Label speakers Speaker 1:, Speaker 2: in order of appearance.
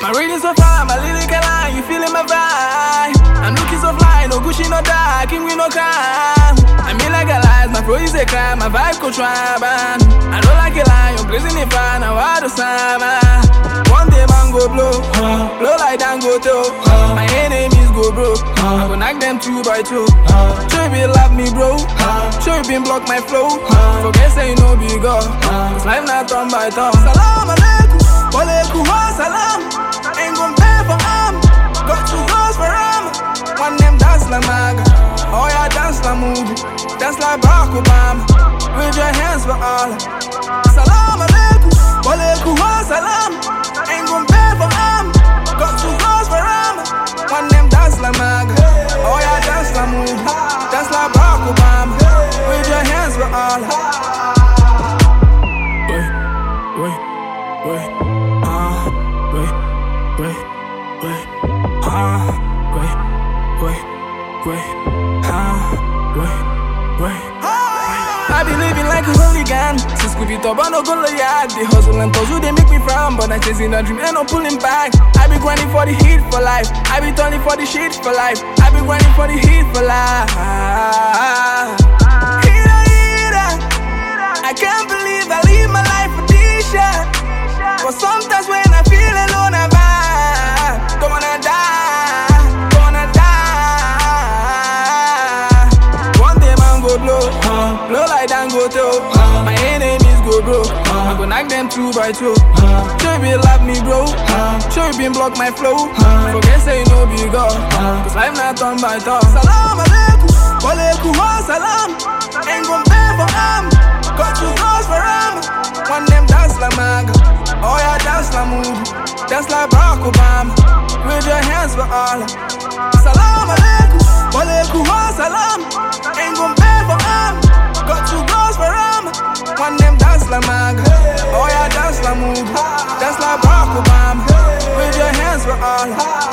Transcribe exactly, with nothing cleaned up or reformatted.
Speaker 1: My reading so far, my lyrical line, you feeling my vibe. I'm looking so fly, no Gucci, no dark, king we no crime. I mean like a lie, my flow is a crime, my vibe go tribe. I don't like a lie, I'm blazing it fine, now I do summer. One day man go blow, blow like Dangote. My enemies go broke, I go knock them two by two. Sure you been love me bro, sure you been block my flow. Forget say you know big up, cause life not turn by turn. Salam alaikum, walaikum salam. Ain't gon' pay for arm, got two girls for arm. One them dance like Maga, oh yeah dance like movie, dance like Barack Obama. Wave your hands for Allah. Salam alaikum, walaikum salam. Ain't gon' pay for arm, got two girls for arm. One them dance like Maga, oh yeah dance like movie, dance like Barack Obama. Wave your hands for Allah. Wait, wait, wait, ah, wait, wait, wait, ah, wait, wait, wait, ah, wait, wait. I be living like a hooligan. Since Scooby Top, I no go yard. The hustle and toss, they make me frown. But I'm chasing a dream and no pulling back. I be grinding for the heat for life. I be turning for the shit for life. I be grinding for the heat for life. Heater, heater. I can't believe I live my life for this shit. But sometimes when I feel alone, I vibe. Don't wanna die, don't wanna die. One day man go blow, blow like Dangote. My enemies go broke, I go knock them two by two. Sure you been love me bro, sure you been block my flow. Forget say you know big up, cause life not turn by turn. Salam alaikum, walaikum salam. Ain't gon' pay for arm, got two girls for arm. One them dance like Maga, oh yeah dance like movie, dance like Barack Obama. Wave your hands for Allah. Salam alaikum, walaikum salam. Ain't gon' pay for arm, got two girls for arm. One them dance like Maga, oh yeah dance like movie, dance like Barack Obama. Wave your hands for Allah.